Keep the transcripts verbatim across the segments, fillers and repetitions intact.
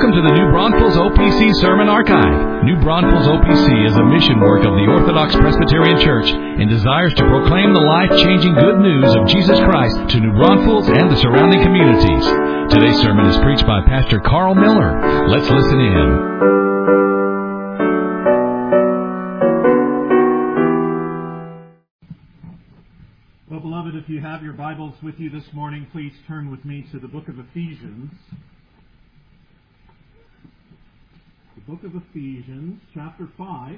Welcome to the New Braunfels O P C Sermon Archive. New Braunfels O P C is a mission work of the Orthodox Presbyterian Church and desires to proclaim the life-changing good news of Jesus Christ to New Braunfels and the surrounding communities. Today's sermon is preached by Pastor Carl Miller. Let's listen in. Well, beloved, if you have your Bibles with you this morning, please turn with me to the book of Ephesians. The book of Ephesians, chapter five.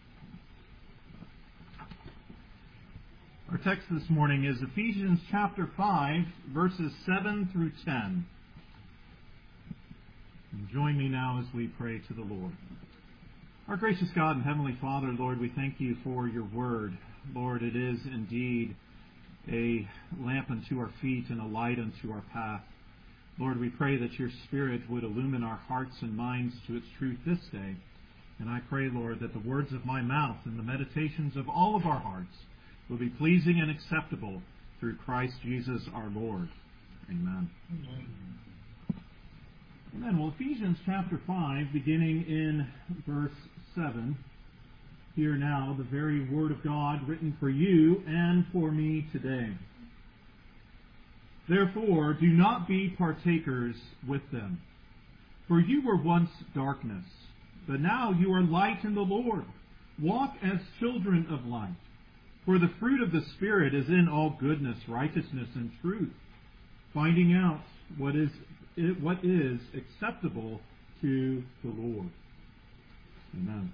Our text this morning is Ephesians chapter five, verses seven through ten. And join me now as we pray to the Lord. Our gracious God and Heavenly Father, Lord, we thank you for your word. Lord, it is indeed a lamp unto our feet and a light unto our path. Lord, we pray that your Spirit would illumine our hearts and minds to its truth this day. And I pray, Lord, that the words of my mouth and the meditations of all of our hearts will be pleasing and acceptable through Christ Jesus our Lord. Amen. Amen. Amen. Well, Ephesians chapter five, beginning in verse seven. Hear now the very word of God written for you and for me today. Therefore, do not be partakers with them. For you were once darkness, but now you are light in the Lord. Walk as children of light. For the fruit of the Spirit is in all goodness, righteousness, and truth, finding out what is what is acceptable to the Lord. Amen.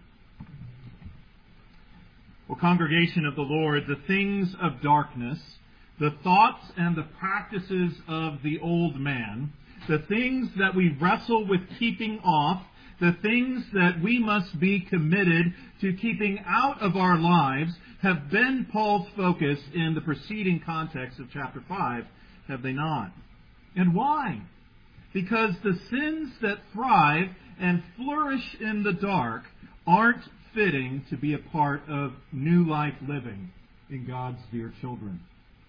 Well, congregation of the Lord, the things of darkness, the thoughts and the practices of the old man, the things that we wrestle with keeping off, the things that we must be committed to keeping out of our lives have been Paul's focus in the preceding context of chapter five, have they not? And why? Because the sins that thrive and flourish in the dark aren't fitting to be a part of new life living in God's dear children.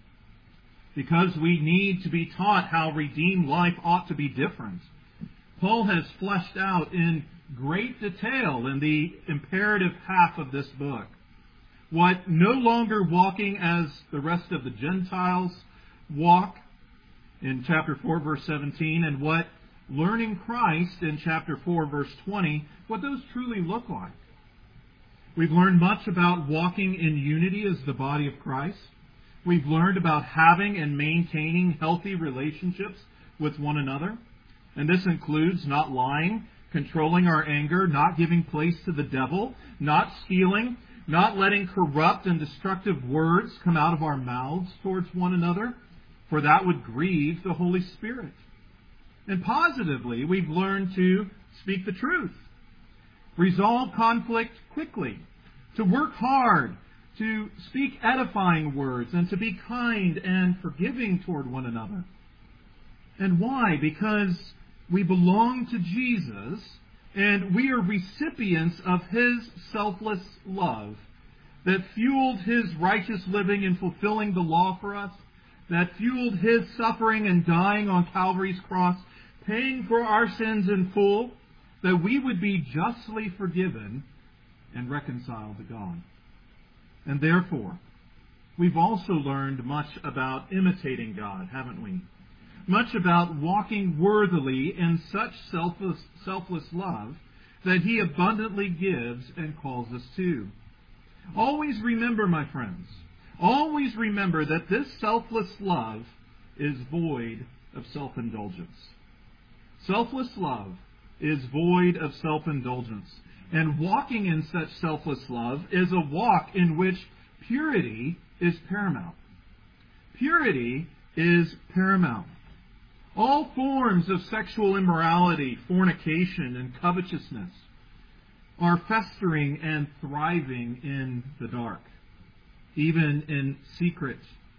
Because we need to be taught how redeemed life ought to be different. Paul has fleshed out in great detail in the imperative half of this book what no longer walking as the rest of the Gentiles walk in chapter four, verse seventeen, and what learning Christ in chapter four, verse twenty, what those truly look like. We've learned much about walking in unity as the body of Christ. We've learned about having and maintaining healthy relationships with one another. And this includes not lying, controlling our anger, not giving place to the devil, not stealing, not letting corrupt and destructive words come out of our mouths towards one another, for that would grieve the Holy Spirit. And positively, we've learned to speak the truth, resolve conflict quickly, to work hard, to speak edifying words, and to be kind and forgiving toward one another. And why? Because we belong to Jesus, and we are recipients of His selfless love that fueled His righteous living and fulfilling the law for us, that fueled His suffering and dying on Calvary's cross, paying for our sins in full, that we would be justly forgiven and reconciled to God. And therefore, we've also learned much about imitating God, haven't we? Much about walking worthily in such selfless, selfless love that He abundantly gives and calls us to. Always remember, my friends, always remember that this selfless love is void of self-indulgence. Selfless love is void of self-indulgence. And walking in such selfless love is a walk in which purity is paramount. Purity is paramount. All forms of sexual immorality, fornication, and covetousness are festering and thriving in the dark, even in secret.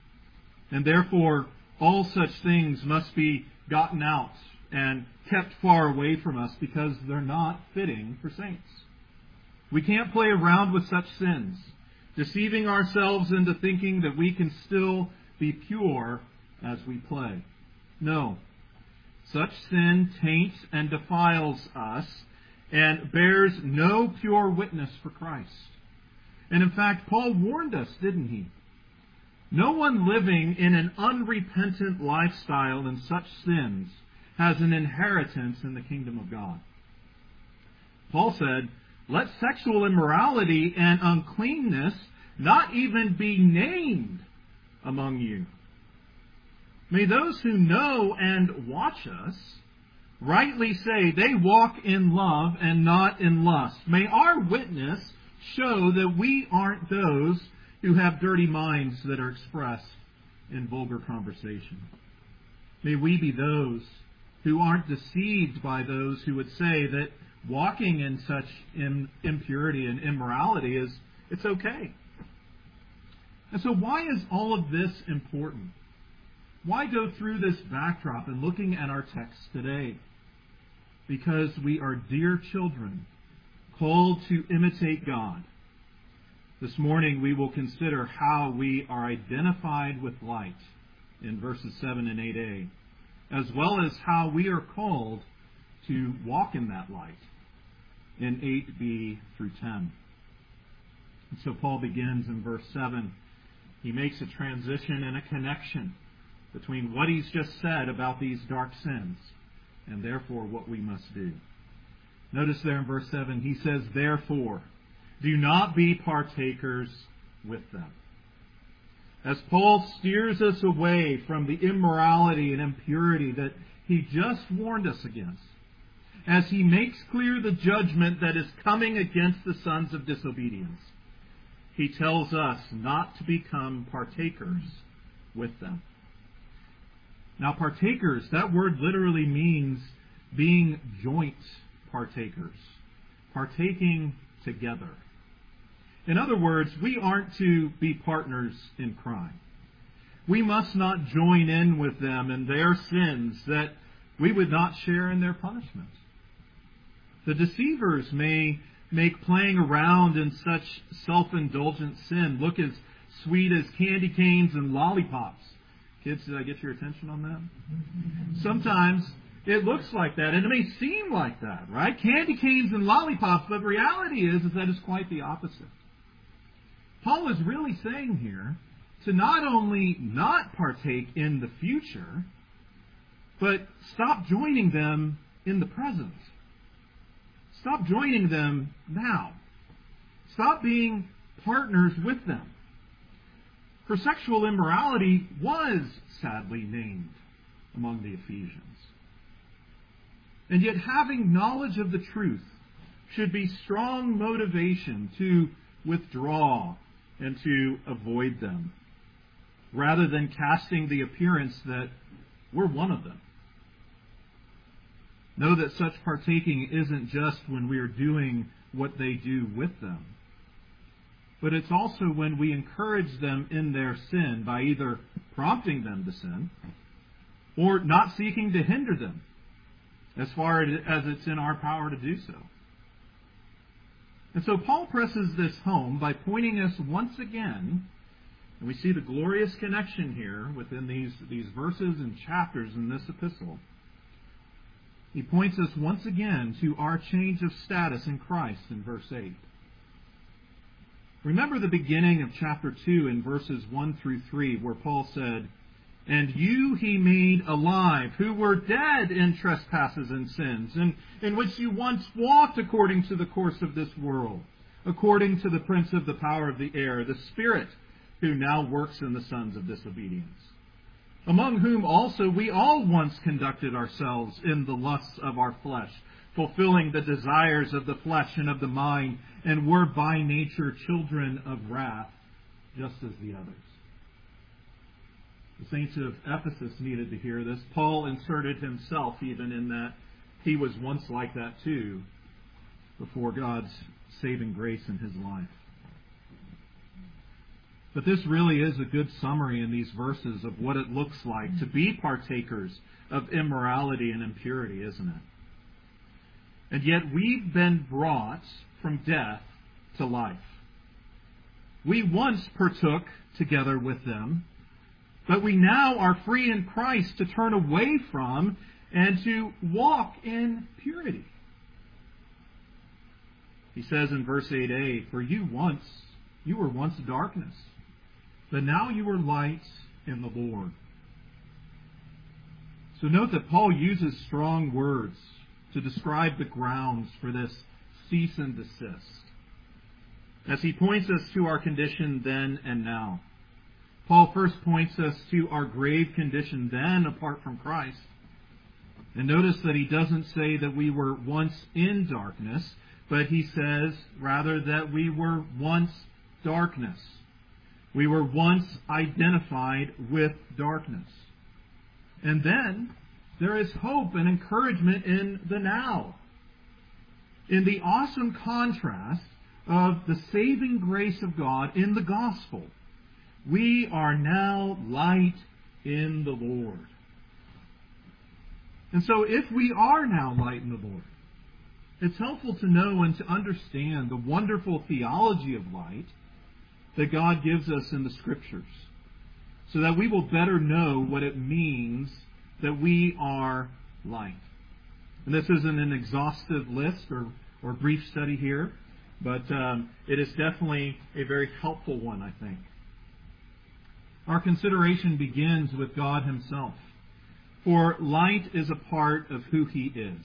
And therefore, all such things must be gotten out and kept far away from us because they're not fitting for saints. We can't play around with such sins, deceiving ourselves into thinking that we can still be pure as we play. No. Such sin taints and defiles us and bears no pure witness for Christ. And in fact, Paul warned us, didn't he? No one living in an unrepentant lifestyle in such sins has an inheritance in the kingdom of God. Paul said, let sexual immorality and uncleanness not even be named among you. May those who know and watch us rightly say they walk in love and not in lust. May our witness show that we aren't those who have dirty minds that are expressed in vulgar conversation. May we be those who aren't deceived by those who would say that walking in such impurity and immorality is, it's okay. And so why is all of this important? Why go through this backdrop and looking at our text today? Because we are dear children, called to imitate God. This morning we will consider how we are identified with light in verses seven and eight a, as well as how we are called to walk in that light in eight b through ten. And so Paul begins in verse seven. He makes a transition and a connection between what he's just said about these dark sins and therefore what we must do. Notice there in verse seven, he says, therefore, do not be partakers with them. As Paul steers us away from the immorality and impurity that he just warned us against, as he makes clear the judgment that is coming against the sons of disobedience, he tells us not to become partakers with them. Now, partakers, that word literally means being joint partakers, partaking together. In other words, we aren't to be partners in crime. We must not join in with them in their sins, that we would not share in their punishment. The deceivers may make playing around in such self-indulgent sin look as sweet as candy canes and lollipops. Kids, did I get your attention on that? Sometimes it looks like that, and it may seem like that, right? Candy canes and lollipops, but the reality is, is that it's quite the opposite. Paul is really saying here to not only not partake in the future, but stop joining them in the present. Stop joining them now. Stop being partners with them. For sexual immorality was sadly named among the Ephesians. And yet having knowledge of the truth should be strong motivation to withdraw and to avoid them, rather than casting the appearance that we're one of them. Know that such partaking isn't just when we are doing what they do with them, but it's also when we encourage them in their sin by either prompting them to sin or not seeking to hinder them as far as it's in our power to do so. And so Paul presses this home by pointing us once again, and we see the glorious connection here within these, these verses and chapters in this epistle. He points us once again to our change of status in Christ in verse eight. Remember the beginning of chapter two in verses one through three where Paul said, and you he made alive, who were dead in trespasses and sins, and in which you once walked according to the course of this world, according to the prince of the power of the air, the Spirit, who now works in the sons of disobedience, among whom also we all once conducted ourselves in the lusts of our flesh, fulfilling the desires of the flesh and of the mind, and were by nature children of wrath, just as the others. The saints of Ephesus needed to hear this. Paul inserted himself even in that he was once like that too, before God's saving grace in his life. But this really is a good summary in these verses of what it looks like to be partakers of immorality and impurity, isn't it? And yet we've been brought from death to life. We once partook together with them, but we now are free in Christ to turn away from and to walk in purity. He says in verse eight a, "For you once, you were once darkness, but now you are light in the Lord." So note that Paul uses strong words to describe the grounds for this cease and desist, as he points us to our condition then and now. Paul first points us to our grave condition then apart from Christ. And notice that he doesn't say that we were once in darkness, but he says rather that we were once darkness. We were once identified with darkness. And then there is hope and encouragement in the now. In the awesome contrast of the saving grace of God in the gospel, we are now light in the Lord. And so if we are now light in the Lord, it's helpful to know and to understand the wonderful theology of light that God gives us in the Scriptures, so that we will better know what it means that we are light. And this isn't an exhaustive list or, or brief study here, but um, it is definitely a very helpful one, I think. Our consideration begins with God Himself, for light is a part of who He is.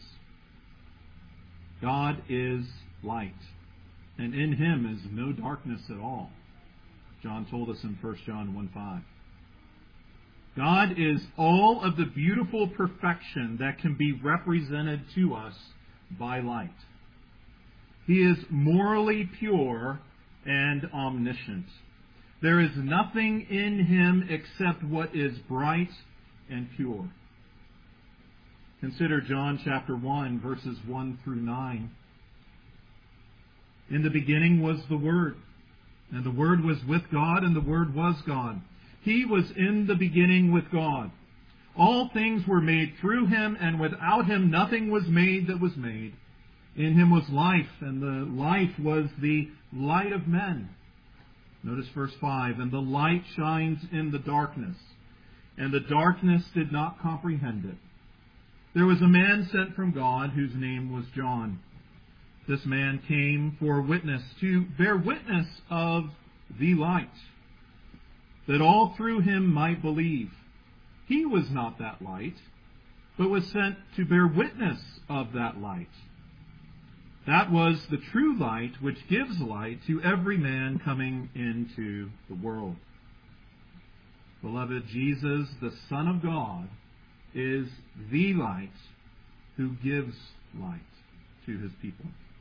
God is light, and in Him is no darkness at all. John told us in First John one five. God is all of the beautiful perfection that can be represented to us by light. He is morally pure and omniscient. There is nothing in Him except what is bright and pure. Consider John chapter one, verses one through nine. In the beginning was the Word, and the Word was with God, and the Word was God. He was in the beginning with God. All things were made through Him, and without Him nothing was made that was made. In Him was life, and the life was the light of men. Notice verse five, "And the light shines in the darkness, and the darkness did not comprehend it. There was a man sent from God whose name was John. This man came for witness, to bear witness of the light, that all through him might believe. He was not that light, but was sent to bear witness of that light. That was the true light which gives light to every man coming into the world." Beloved, Jesus, the Son of God, is the light who gives light to His people.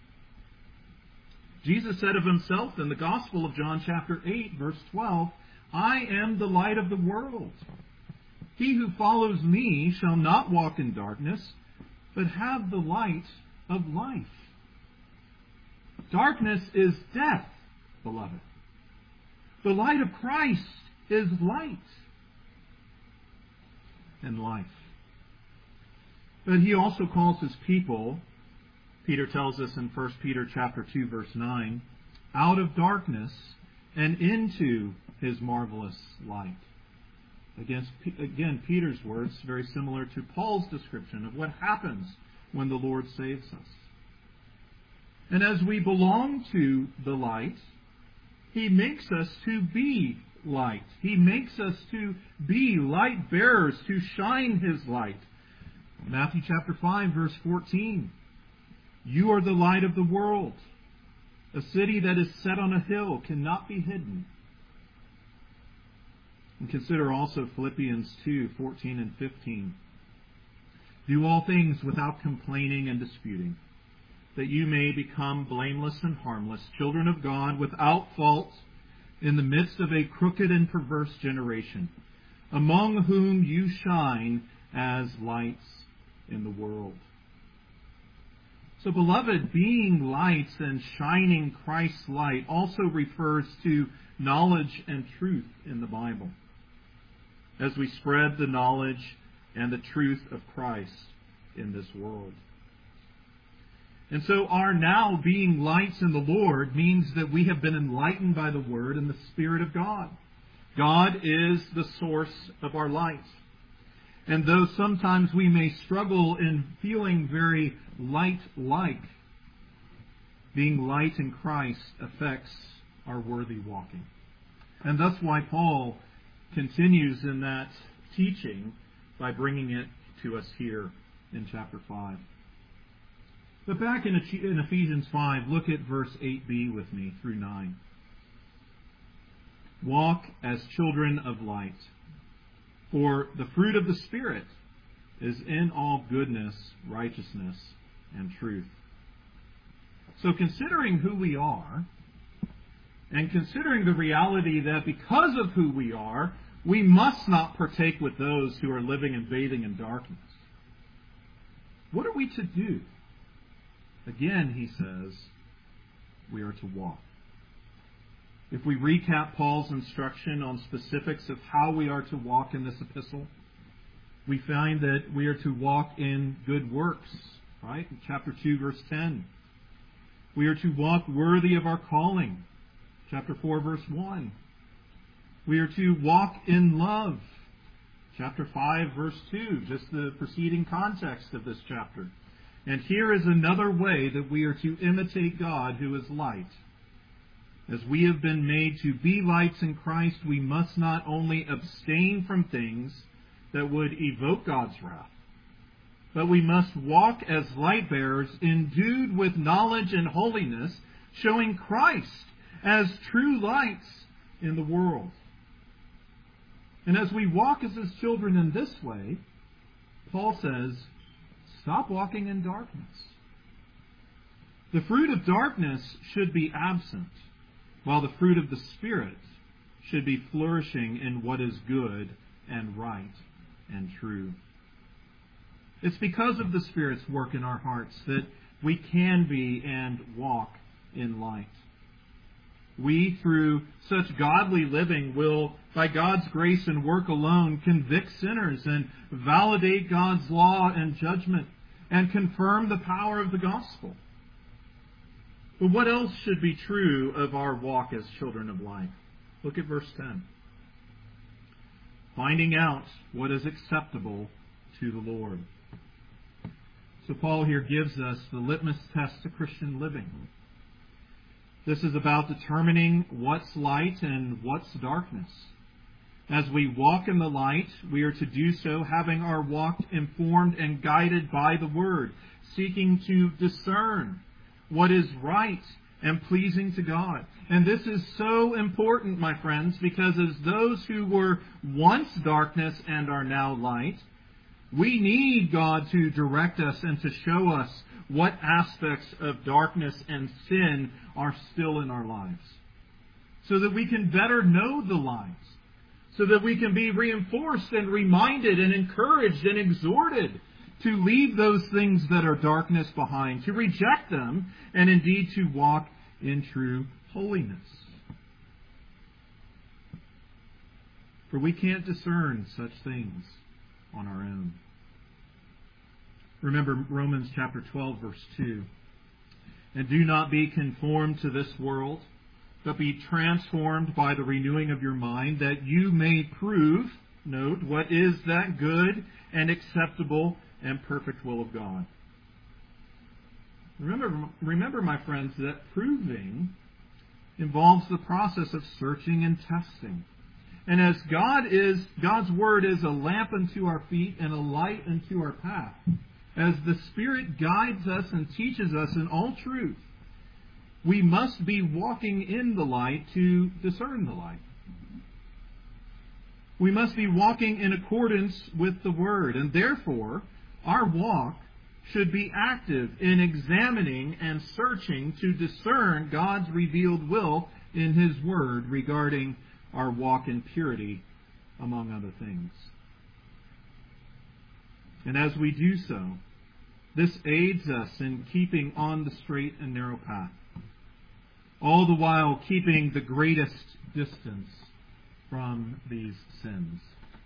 Jesus said of Himself in the Gospel of John chapter eight, verse twelve, "I am the light of the world. He who follows me shall not walk in darkness, but have the light of life." Darkness is death, beloved. The light of Christ is light and life. But He also calls His people, Peter tells us in First Peter chapter two, verse nine, out of darkness and into His marvelous light. Against, again, Peter's words, very similar to Paul's description of what happens when the Lord saves us. And as we belong to the light, He makes us to be light. He makes us to be light bearers, to shine His light. Matthew chapter five, verse fourteen. "You are the light of the world. A city that is set on a hill cannot be hidden." And consider also Philippians two, fourteen and fifteen. "Do all things without complaining and disputing, that you may become blameless and harmless, children of God, without fault, in the midst of a crooked and perverse generation, among whom you shine as lights in the world." So, beloved, being lights and shining Christ's light also refers to knowledge and truth in the Bible, as we spread the knowledge and the truth of Christ in this world. And so our now being lights in the Lord means that we have been enlightened by the Word and the Spirit of God. God is the source of our light. And though sometimes we may struggle in feeling very light-like, being light in Christ affects our worthy walking. And that's why Paul continues in that teaching by bringing it to us here in chapter five. But back in Ephesians five, look at verse eight b with me through nine. Walk as children of light, for the fruit of the Spirit is in all goodness, righteousness, and truth. So considering who we are, and considering the reality that because of who we are, we must not partake with those who are living and bathing in darkness, what are we to do? Again, he says, we are to walk. If we recap Paul's instruction on specifics of how we are to walk in this epistle, we find that we are to walk in good works, right? In chapter two, verse ten. We are to walk worthy of our calling, chapter four, verse one. We are to walk in love, chapter five, verse two, just the preceding context of this chapter. And here is another way that we are to imitate God, who is light. As we have been made to be lights in Christ, we must not only abstain from things that would evoke God's wrath, but we must walk as light bearers, endued with knowledge and holiness, showing Christ as true lights in the world. And as we walk as His children in this way, Paul says, stop walking in darkness. The fruit of darkness should be absent, while the fruit of the Spirit should be flourishing in what is good and right and true. It's because of the Spirit's work in our hearts that we can be and walk in light. We, through such godly living, will, by God's grace and work alone, convict sinners and validate God's law and judgment and confirm the power of the gospel. But what else should be true of our walk as children of light? Look at verse ten. Finding out what is acceptable to the Lord. So Paul here gives us the litmus test to Christian living. This is about determining what's light and what's darkness. As we walk in the light, we are to do so having our walk informed and guided by the Word, seeking to discern what is right and pleasing to God. And this is so important, my friends, because as those who were once darkness and are now light, we need God to direct us and to show us what aspects of darkness and sin are still in our lives, so that we can better know the light, so that we can be reinforced and reminded and encouraged and exhorted to leave those things that are darkness behind, to reject them, and indeed to walk in true holiness. For we can't discern such things on our own. Remember Romans chapter twelve, verse two. And do not be conformed to this world, but be transformed by the renewing of your mind, that you may prove, note, what is that good and acceptable and perfect will of God. Remember, remember, my friends, that proving involves the process of searching and testing. And as God is, God's Word is a lamp unto our feet and a light unto our path, as the Spirit guides us and teaches us in all truth, we must be walking in the light to discern the light. We must be walking in accordance with the Word, and therefore our walk should be active in examining and searching to discern God's revealed will in His Word regarding our walk in purity, among other things. And as we do so, this aids us in keeping on the straight and narrow path, all the while keeping the greatest distance from these sins.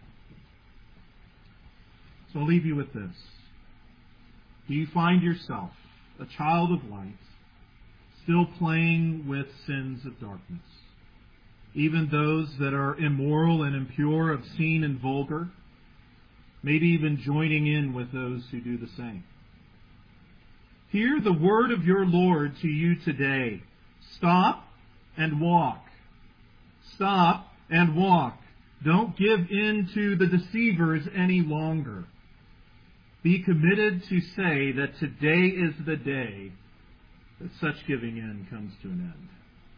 So I'll leave you with this. Do you find yourself, a child of light, still playing with sins of darkness? Even those that are immoral and impure, obscene and vulgar? maybe even joining in with those who do the same. Hear the word of your Lord to you today. Stop and walk. Stop and walk. Don't give in to the deceivers any longer. Be committed to say that today is the day that such giving in comes to an end.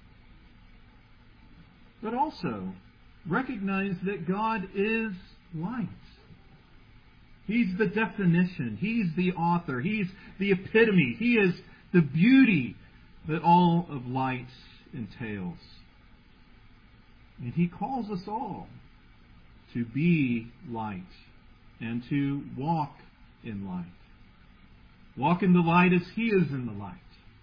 But also, recognize that God is light. He's the definition. He's the author. He's the epitome. He is the beauty that all of light entails. And He calls us all to be light and to walk in light. Walk in the light as He is in the light.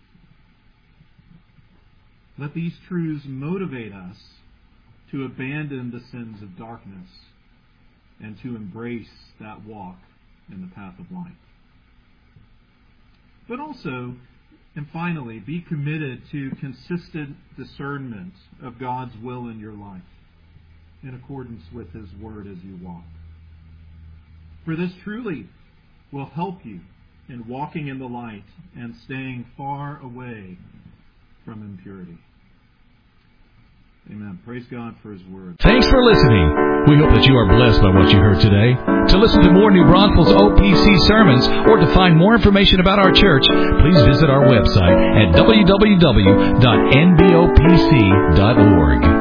Let these truths motivate us to abandon the sins of darkness and to embrace that walk in the path of light. But also, and finally, be committed to consistent discernment of God's will in your life in accordance with His Word as you walk. For this truly will help you in walking in the light and staying far away from impurity. Amen. Praise God for His Word. Thanks for listening. We hope that you are blessed by what you heard today. To listen to more New Braunfels O P C sermons or to find more information about our church, please visit our website at w w w dot n b o p c dot org.